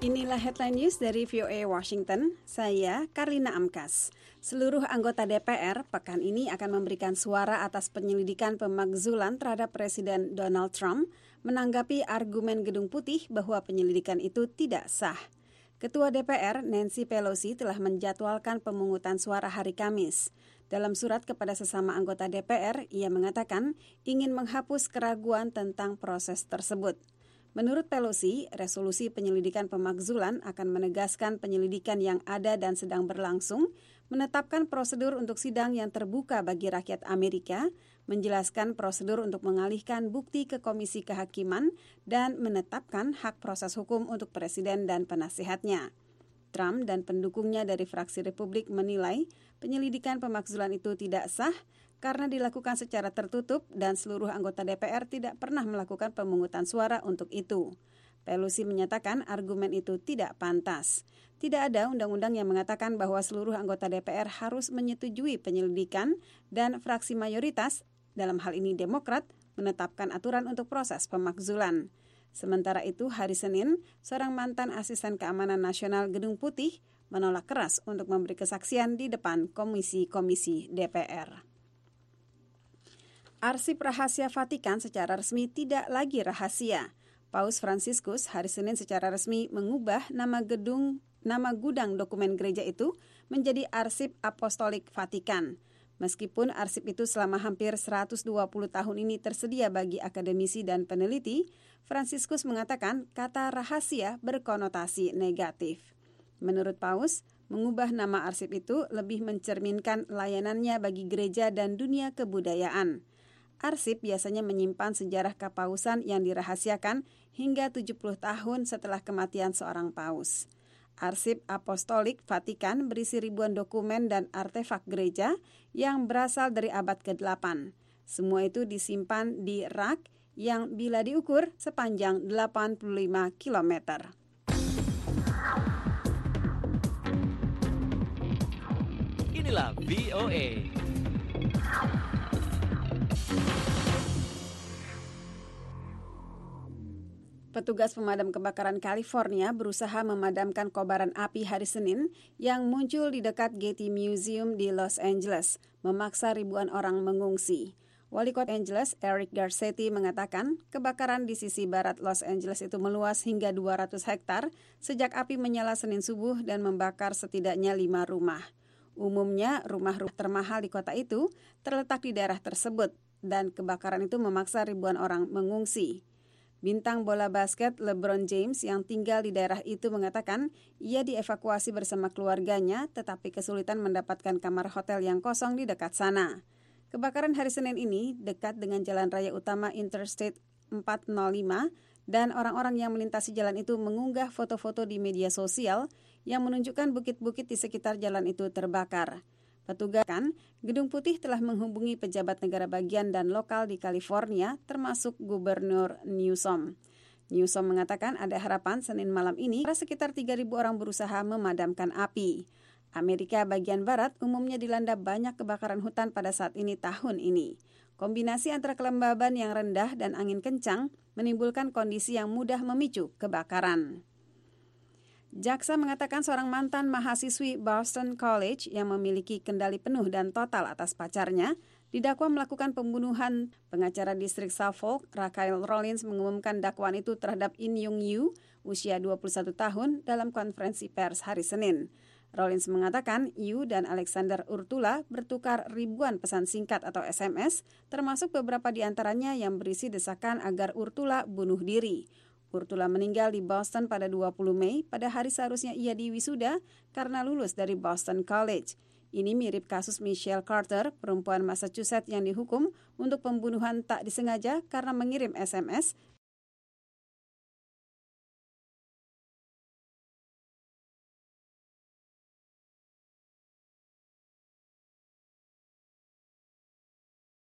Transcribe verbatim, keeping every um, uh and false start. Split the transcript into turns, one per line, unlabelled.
Inilah headline news dari V O A Washington, saya Karlina Amkas. Seluruh anggota D P R pekan ini akan memberikan suara atas penyelidikan pemakzulan terhadap Presiden Donald Trump menanggapi argumen Gedung Putih bahwa penyelidikan itu tidak sah. Ketua D P R Nancy Pelosi telah menjadwalkan pemungutan suara hari Kamis. Dalam surat kepada sesama anggota D P R, ia mengatakan ingin menghapus keraguan tentang proses tersebut. Menurut Pelosi, resolusi penyelidikan pemakzulan akan menegaskan penyelidikan yang ada dan sedang berlangsung, menetapkan prosedur untuk sidang yang terbuka bagi rakyat Amerika, menjelaskan prosedur untuk mengalihkan bukti ke Komisi Kehakiman, dan menetapkan hak proses hukum untuk Presiden dan penasihatnya. Trump dan pendukungnya dari fraksi Republik menilai penyelidikan pemakzulan itu tidak sah, karena dilakukan secara tertutup dan seluruh anggota D P R tidak pernah melakukan pemungutan suara untuk itu. Pelosi menyatakan argumen itu tidak pantas. Tidak ada undang-undang yang mengatakan bahwa seluruh anggota D P R harus menyetujui penyelidikan dan fraksi mayoritas, dalam hal ini Demokrat, menetapkan aturan untuk proses pemakzulan. Sementara itu, hari Senin, seorang mantan asisten keamanan nasional Gedung Putih menolak keras untuk memberi kesaksian di depan komisi-komisi D P R. Arsip rahasia Vatikan secara resmi tidak lagi rahasia. Paus Fransiskus hari Senin secara resmi mengubah nama gedung nama gudang dokumen gereja itu menjadi Arsip Apostolik Vatikan. Meskipun arsip itu selama hampir seratus dua puluh tahun ini tersedia bagi akademisi dan peneliti, Fransiskus mengatakan kata rahasia berkonotasi negatif. Menurut Paus, mengubah nama arsip itu lebih mencerminkan layanannya bagi gereja dan dunia kebudayaan. Arsip biasanya menyimpan sejarah kepausan yang dirahasiakan hingga tujuh puluh tahun setelah kematian seorang paus. Arsip Apostolik Vatikan berisi ribuan dokumen dan artefak gereja yang berasal dari abad kedelapan. Semua itu disimpan di rak yang bila diukur sepanjang delapan puluh lima kilometer.
Inilah V O A.
Petugas pemadam kebakaran California berusaha memadamkan kobaran api hari Senin yang muncul di dekat Getty Museum di Los Angeles, memaksa ribuan orang mengungsi. Wali Kota Angeles, Eric Garcetti, mengatakan kebakaran di sisi barat Los Angeles itu meluas hingga dua ratus hektar sejak api menyala Senin subuh dan membakar setidaknya lima rumah. Umumnya, rumah-rumah termahal di kota itu terletak di daerah tersebut dan kebakaran itu memaksa ribuan orang mengungsi. Bintang bola basket LeBron James yang tinggal di daerah itu mengatakan ia dievakuasi bersama keluarganya tetapi kesulitan mendapatkan kamar hotel yang kosong di dekat sana. Kebakaran hari Senin ini dekat dengan jalan raya utama Interstate empat nol lima dan orang-orang yang melintasi jalan itu mengunggah foto-foto di media sosial yang menunjukkan bukit-bukit di sekitar jalan itu terbakar. Petugas kan, Gedung Putih telah menghubungi pejabat negara bagian dan lokal di California, termasuk Gubernur Newsom. Newsom mengatakan ada harapan Senin malam ini sekitar tiga ribu orang berusaha memadamkan api. Amerika bagian barat umumnya dilanda banyak kebakaran hutan pada saat ini tahun ini. Kombinasi antara kelembaban yang rendah dan angin kencang menimbulkan kondisi yang mudah memicu kebakaran. Jaksa mengatakan seorang mantan mahasiswi Boston College yang memiliki kendali penuh dan total atas pacarnya didakwa melakukan pembunuhan. Pengacara distrik Suffolk, Rachael Rollins, mengumumkan dakwaan itu terhadap In Young Yu, usia dua puluh satu tahun, dalam konferensi pers hari Senin. Rollins mengatakan Yu dan Alexander Urtula bertukar ribuan pesan singkat atau S M S, termasuk beberapa di antaranya yang berisi desakan agar Urtula bunuh diri. Urtula meninggal di Boston pada dua puluh Mei, pada hari seharusnya ia diwisuda karena lulus dari Boston College. Ini mirip kasus Michelle Carter, perempuan Massachusetts yang dihukum untuk pembunuhan tak disengaja karena mengirim S M S